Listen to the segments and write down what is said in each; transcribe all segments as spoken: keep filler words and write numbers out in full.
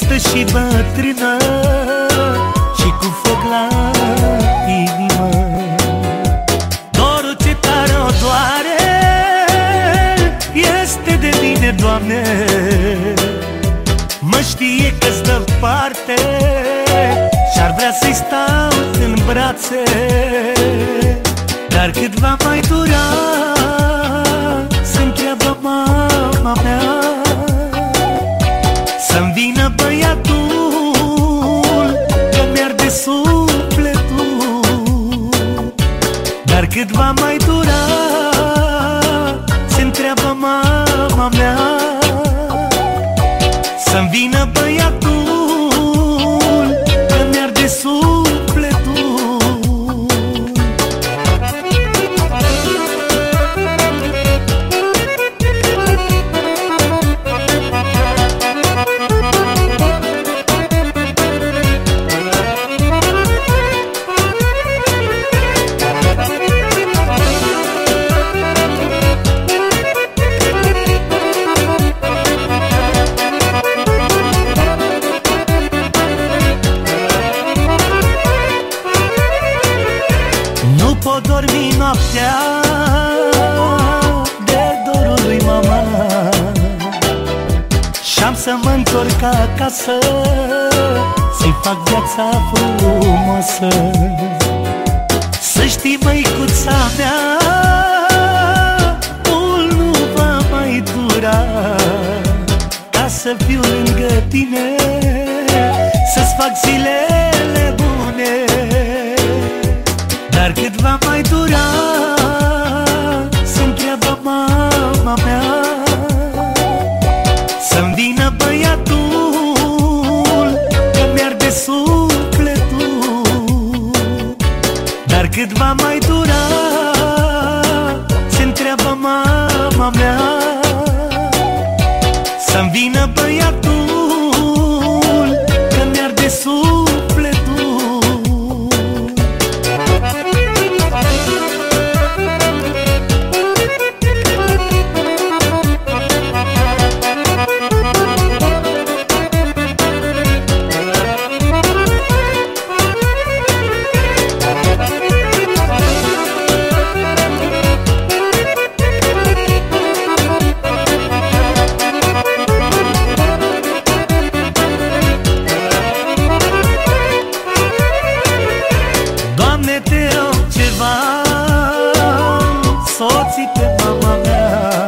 tristă și bătrână și cu foc la inimă. Dorul ce tare o doare este de mine, Doamne. Mă știe că-ți dă parte și-ar vrea să-i stau în brațe, dar cât va mai dura, se-ntreabă mama mea, să-mi vină băiatul, că mi-arde sufletul. Dar cât va mai dura, se-ntreabă mama mea, să-mi vină băiatul, că mi-arde sufletul. Nu pot dormi noaptea de dorul lui mama, și-am să mă întorc acasă, să-i fac viața frumoasă. Să știi, măicuța mea, mult nu va mai dura, ca să fiu lângă tine, să-ți fac zilele bune. Dar cât va mai dura, se-ntreabă mama mea, să-mi vină băiatul, că mi-arde sufletul. Dar cât va mai dura, se-ntreabă mama mea, să-mi vină băiatul, că mi-arde sufletul. Doamne, te rog ceva, soții pe mama mea,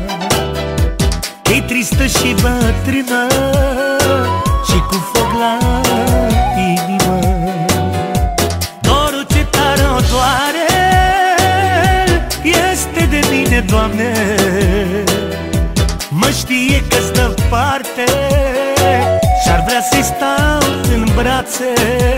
că-i tristă și bătrână și cu foc la inimă. Dorul ce tare o doare este de mine, Doamne. Mă știe că-ți dă parte și-ar vrea să-i stau în brațe,